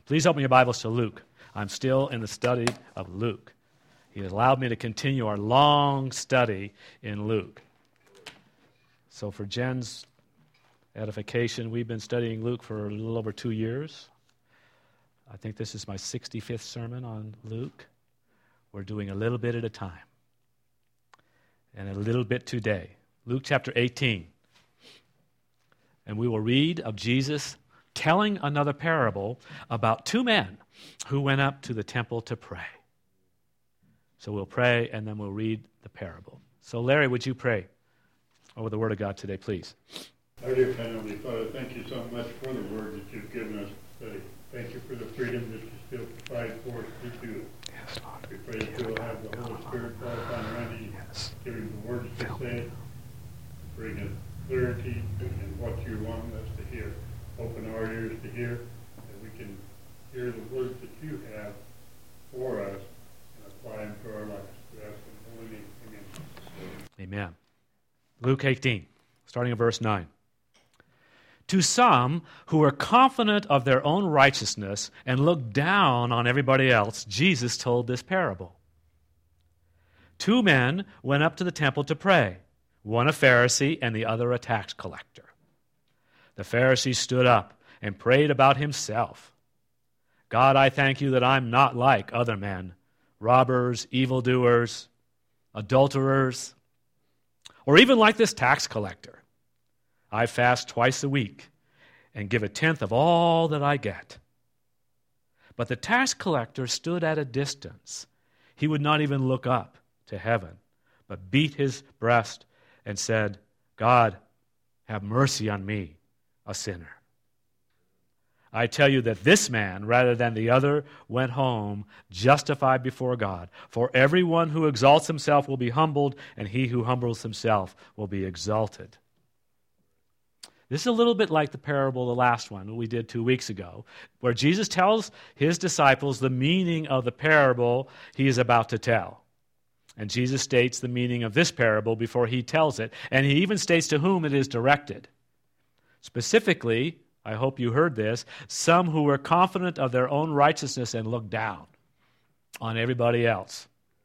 Please open your Bibles to Luke. I'm still in the study of Luke. He has allowed me to continue our long study in Luke. So for Jen's edification, we've been studying Luke for a little over 2 years. I think this is my 65th sermon on Luke. We're doing a little bit at a time. And a little bit today. Luke chapter 18. And we will read of Jesus telling another parable about two men who went up to the temple to pray. So we'll pray and then we'll read the parable. So Larry, would you pray over the Word of God today, please? Our dear Heavenly Father, thank you so much for the Word that you've given us today. Thank you for the freedom that you still provide for us to do it. Yes, Lord. We pray that you will have the Holy Spirit fall upon Randy, giving the words to say, bring us clarity in what you want us to hear. Open our ears to hear, that we can hear the words that you have for us and apply them to our lives. We ask in the holy name. Amen. Amen. Luke 18, starting at verse 9. To some who were confident of their own righteousness and looked down on everybody else, Jesus told this parable. Two men went up to the temple to pray, one a Pharisee and the other a tax collector. The Pharisee stood up and prayed about himself. God, I thank you that I'm not like other men, robbers, evildoers, adulterers, or even like this tax collector. I fast twice a week and give 1/10 of all that I get. But the tax collector stood at a distance. He would not even look up to heaven, but beat his breast and said, God, have mercy on me, a sinner. I tell you that this man, rather than the other, went home justified before God. For everyone who exalts himself will be humbled, and he who humbles himself will be exalted. This is a little bit like the parable, the last one we did 2 weeks ago, where Jesus tells his disciples the meaning of the parable he is about to tell. And Jesus states the meaning of this parable before he tells it, and he even states to whom it is directed. Specifically, I hope you heard this, some who were confident of their own righteousness and looked down on everybody else.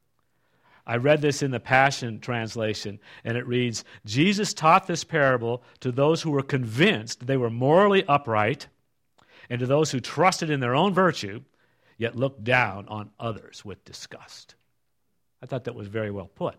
I read this in the Passion Translation, and it reads, Jesus taught this parable to those who were convinced they were morally upright and to those who trusted in their own virtue, yet looked down on others with disgust. I thought that was very well put.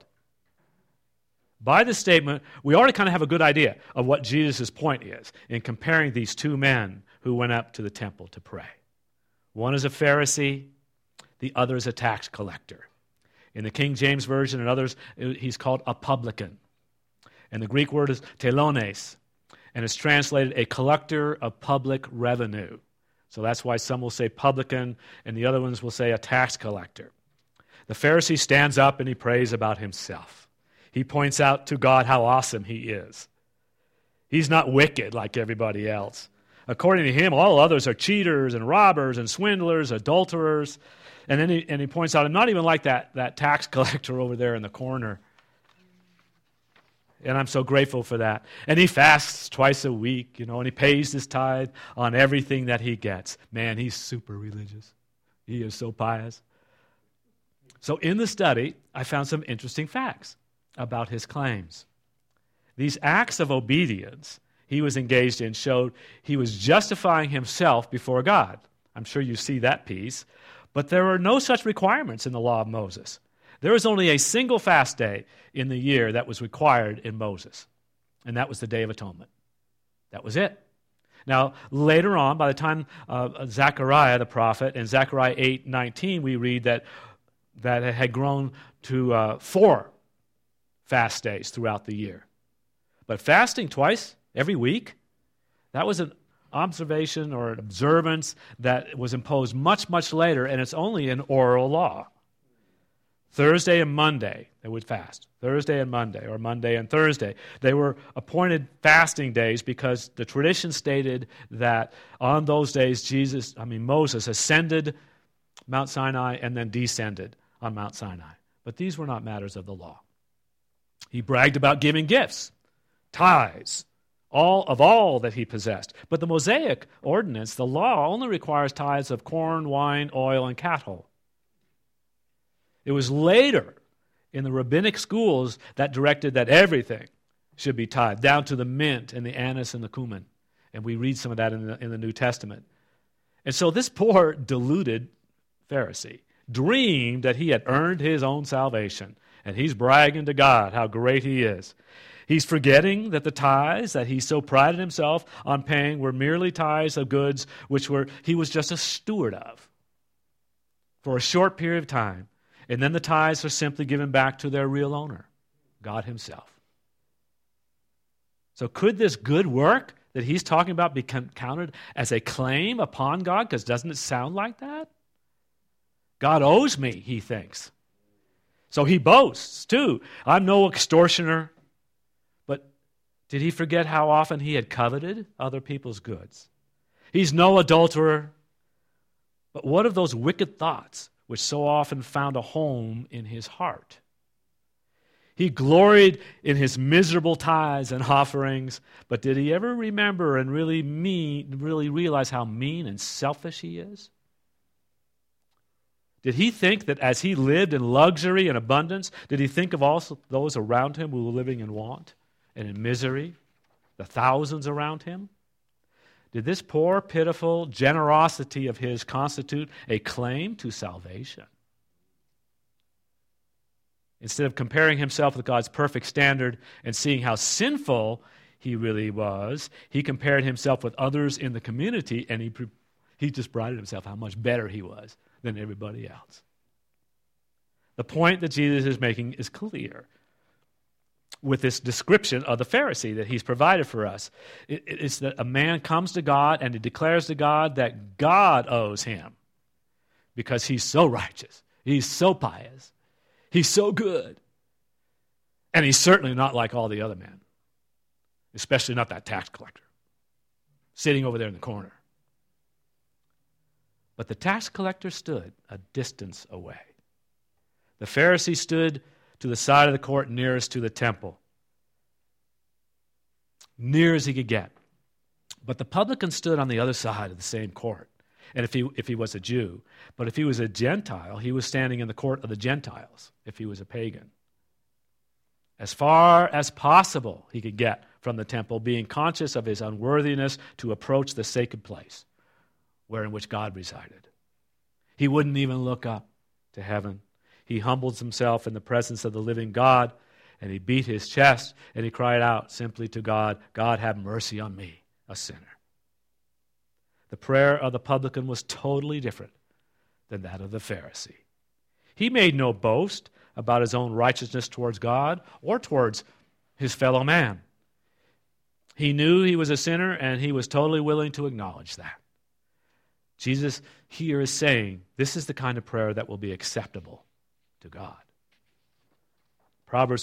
By this statement, we already kind of have a good idea of what Jesus' point is in comparing these two men who went up to the temple to pray. One is a Pharisee, the other is a tax collector. In the King James Version and others, he's called a publican. And the Greek word is telones, and it's translated a collector of public revenue. So that's why some will say publican, and the other ones will say a tax collector. The Pharisee stands up and he prays about himself. He points out to God how awesome he is. He's not wicked like everybody else. According to him, all others are cheaters and robbers and swindlers, adulterers. And then he points out, I'm not even like that tax collector over there in the corner. And I'm so grateful for that. And he fasts twice a week, and he pays his tithe on everything that he gets. Man, he's super religious. He is so pious. So in the study, I found some interesting facts about his claims. These acts of obedience he was engaged in showed he was justifying himself before God. I'm sure you see that piece. But there were no such requirements in the law of Moses. There was only a single fast day in the year that was required in Moses, and that was the Day of Atonement. That was it. Now, later on, by the time Zechariah the prophet, in Zechariah 8:19, we read that it had grown to 4 fast days throughout the year. But fasting twice every week, that was an observation or an observance that was imposed much, much later, and it's only an oral law. Thursday and Monday, they would fast. Thursday and Monday, or Monday and Thursday. They were appointed fasting days because the tradition stated that on those days Moses ascended Mount Sinai and then descended on Mount Sinai. But these were not matters of the law. He bragged about giving gifts, tithes, all that he possessed. But the Mosaic ordinance, the law, only requires tithes of corn, wine, oil, and cattle. It was later in the rabbinic schools that directed that everything should be tithed, down to the mint and the anise and the cumin. And we read some of that in the New Testament. And so this poor, deluded Pharisee dreamed that he had earned his own salvation. And he's bragging to God how great he is. He's forgetting that the tithes that he so prided himself on paying were merely tithes of goods which he was just a steward of for a short period of time. And then the tithes are simply given back to their real owner, God himself. So could this good work that he's talking about be counted as a claim upon God? Because doesn't it sound like that? God owes me, he thinks. So he boasts, too. I'm no extortioner. But did he forget how often he had coveted other people's goods? He's no adulterer. But what of those wicked thoughts which so often found a home in his heart? He gloried in his miserable tithes and offerings, but did he ever remember and really realize how mean and selfish he is? Did he think that as he lived in luxury and abundance, did he think of also those around him who were living in want and in misery, the thousands around him? Did this poor, pitiful generosity of his constitute a claim to salvation? Instead of comparing himself with God's perfect standard and seeing how sinful he really was, he compared himself with others in the community, and he just prided himself how much better he was than everybody else. The point that Jesus is making is clear with this description of the Pharisee that he's provided for us. It's that a man comes to God and he declares to God that God owes him because he's so righteous, he's so pious, he's so good, and he's certainly not like all the other men, especially not that tax collector sitting over there in the corner. But the tax collector stood a distance away. The Pharisee stood to the side of the court nearest to the temple, near as he could get. But the publican stood on the other side of the same court. And if he was a Jew, but if he was a Gentile, he was standing in the court of the Gentiles, if he was a pagan. As far as possible he could get from the temple, being conscious of his unworthiness to approach the sacred place in which God resided. He wouldn't even look up to heaven. He humbled himself in the presence of the living God, and he beat his chest, and he cried out simply to God, God, have mercy on me, a sinner. The prayer of the publican was totally different than that of the Pharisee. He made no boast about his own righteousness towards God or towards his fellow man. He knew he was a sinner, and he was totally willing to acknowledge that. Jesus here is saying this is the kind of prayer that will be acceptable to God. Proverbs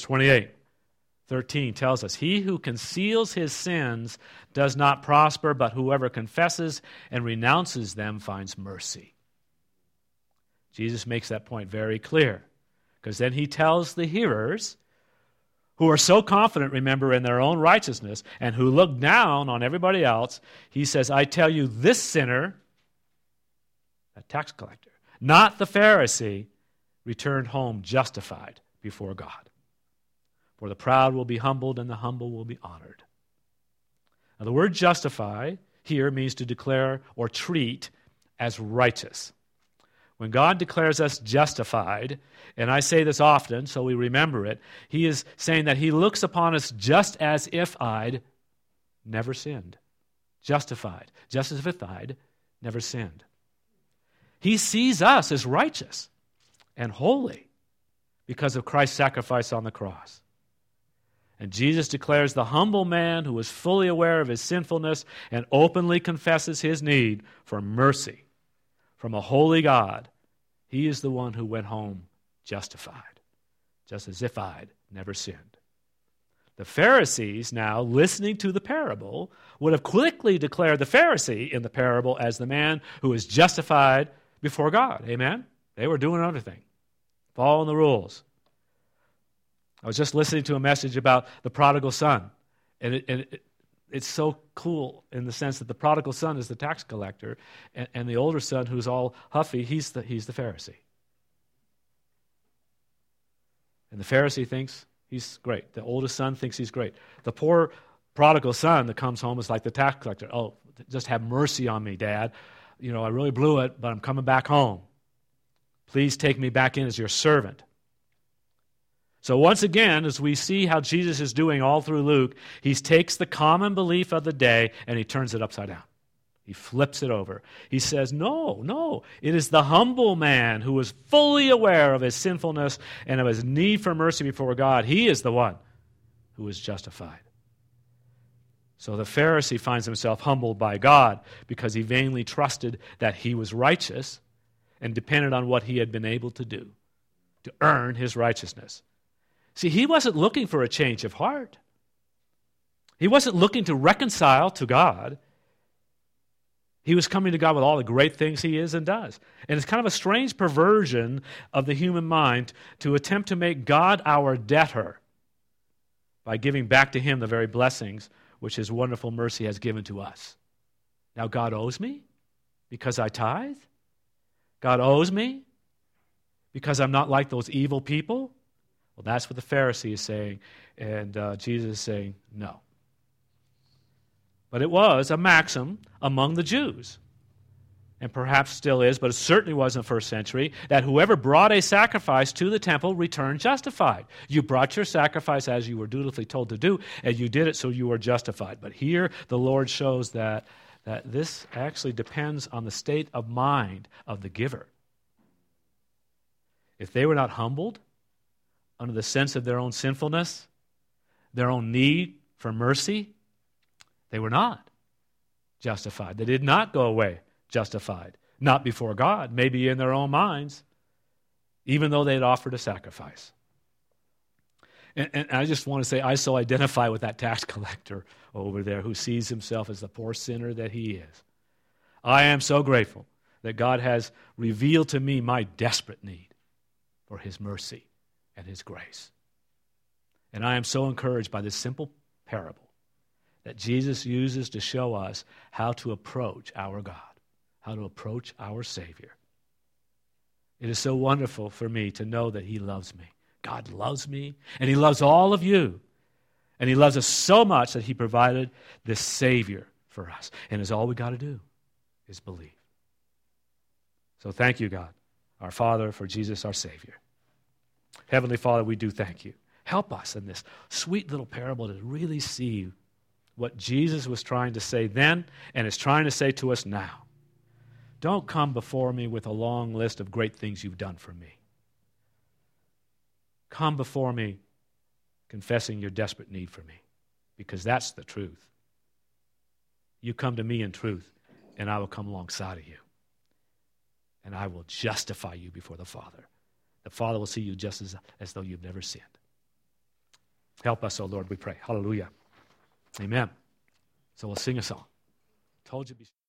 28:13 tells us, he who conceals his sins does not prosper, but whoever confesses and renounces them finds mercy. Jesus makes that point very clear, because then he tells the hearers, who are so confident, remember, in their own righteousness, and who look down on everybody else, he says, I tell you, this sinner, a tax collector, not the Pharisee, returned home justified before God. For the proud will be humbled, and the humble will be honored. Now, the word justify here means to declare or treat as righteous. When God declares us justified, and I say this often so we remember it, he is saying that he looks upon us just as if I'd never sinned. Justified, just as if I'd never sinned. He sees us as righteous and holy because of Christ's sacrifice on the cross. And Jesus declares the humble man who is fully aware of his sinfulness and openly confesses his need for mercy from a holy God. He is the one who went home justified, just as if I'd never sinned. The Pharisees, now listening to the parable, would have quickly declared the Pharisee in the parable as the man who is justified before God. Amen? They were doing another thing, following the rules. I was just listening to a message about the prodigal son, and it's so cool in the sense that the prodigal son is the tax collector, and the older son, who's all huffy, he's the Pharisee. And the Pharisee thinks he's great. The oldest son thinks he's great. The poor prodigal son that comes home is like the tax collector. Oh, just have mercy on me, Dad. I really blew it, but I'm coming back home. Please take me back in as your servant. So once again, as we see how Jesus is doing all through Luke, he takes the common belief of the day and he turns it upside down. He flips it over. He says, no, it is the humble man who is fully aware of his sinfulness and of his need for mercy before God. He is the one who is justified. So the Pharisee finds himself humbled by God because he vainly trusted that he was righteous and depended on what he had been able to do to earn his righteousness. See, he wasn't looking for a change of heart. He wasn't looking to reconcile to God. He was coming to God with all the great things he is and does. And it's kind of a strange perversion of the human mind to attempt to make God our debtor by giving back to him the very blessings which his wonderful mercy has given to us. Now God owes me because I tithe? God owes me because I'm not like those evil people? Well, that's what the Pharisee is saying, and Jesus is saying, no. But it was a maxim among the Jews, and perhaps still is, but it certainly was in the first century, that whoever brought a sacrifice to the temple returned justified. You brought your sacrifice as you were dutifully told to do, and you did it so you were justified. But here the Lord shows that this actually depends on the state of mind of the giver. If they were not humbled under the sense of their own sinfulness, their own need for mercy, they were not justified. They did not go away justified, not before God, maybe in their own minds, even though they had offered a sacrifice. And I just want to say, I so identify with that tax collector over there who sees himself as the poor sinner that he is. I am so grateful that God has revealed to me my desperate need for his mercy and his grace. And I am so encouraged by this simple parable that Jesus uses to show us how to approach our God, how to approach our Savior. It is so wonderful for me to know that he loves me. God loves me, and he loves all of you. And he loves us so much that he provided this Savior for us. And it's all we got to do is believe. So thank you, God, our Father, for Jesus, our Savior. Heavenly Father, we do thank you. Help us in this sweet little parable to really see what Jesus was trying to say then and is trying to say to us now. Don't come before me with a long list of great things you've done for me. Come before me confessing your desperate need for me, because that's the truth. You come to me in truth, and I will come alongside of you, and I will justify you before the Father. The Father will see you just as though you've never sinned. Help us, O Lord, we pray. Hallelujah. Amen. So we'll sing a song. Told you.